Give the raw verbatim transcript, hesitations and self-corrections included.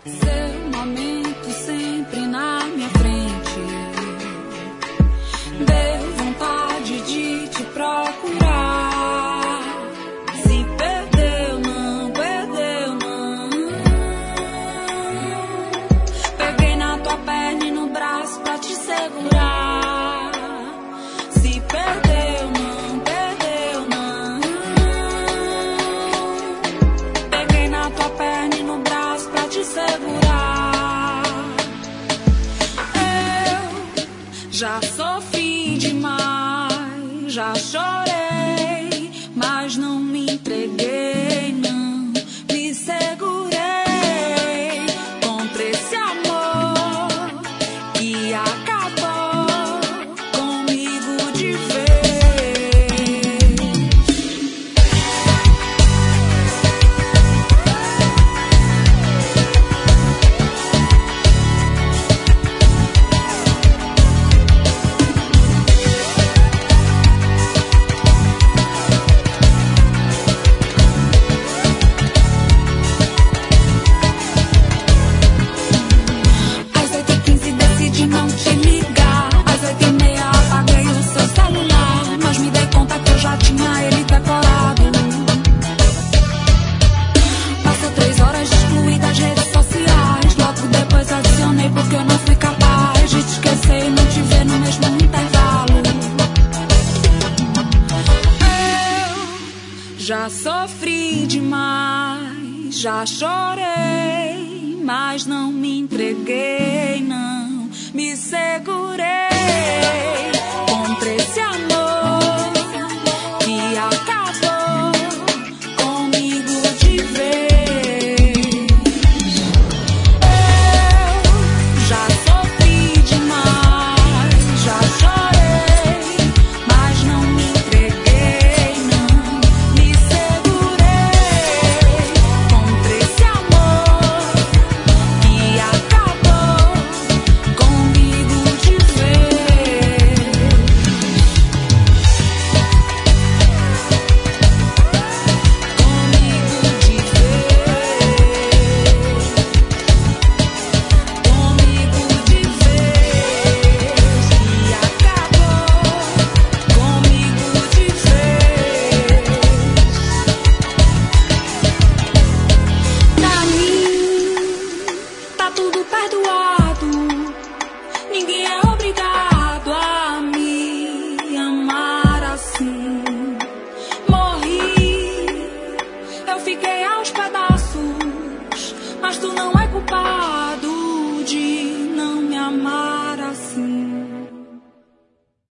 Seu momento sempre na minha frente. Deu vontade de te procurar. Se perdeu, não perdeu, não. Peguei na tua perna e no braço pra te segurar. Se perdeu, não perdeu, não. Peguei na tua perna e no braço pra te segurar. Eu já sofri demais, já chorei, mas não me entreguei, não me segurei contra esse amor que acabou comigo de vez. Às oito e quinze decidi não te ligar. Às oito e meia apaguei o seu celular, mas me dei conta que eu já tinha ele decorado. Passou três horas de excluir das redes sociais. Logo depois adicionei porque eu não fui capaz de te esquecer e não te ver no mesmo intervalo. Eu já sofri demais, já chorei, mas não me entreguei, não me segurei contra esse amor que acabou comigo de vez. Eu já sofri demais, já chorei, mas não me entreguei, não me segurei contra esse amor que acabou comigo de vez. Comigo de vez. Comigo de vez. Que acabou comigo de vez. Pra mim tá tudo perdoado. Ninguém é obrigado a me amar assim. Morri, eu fiquei aos pedaços, mas tu não é culpado.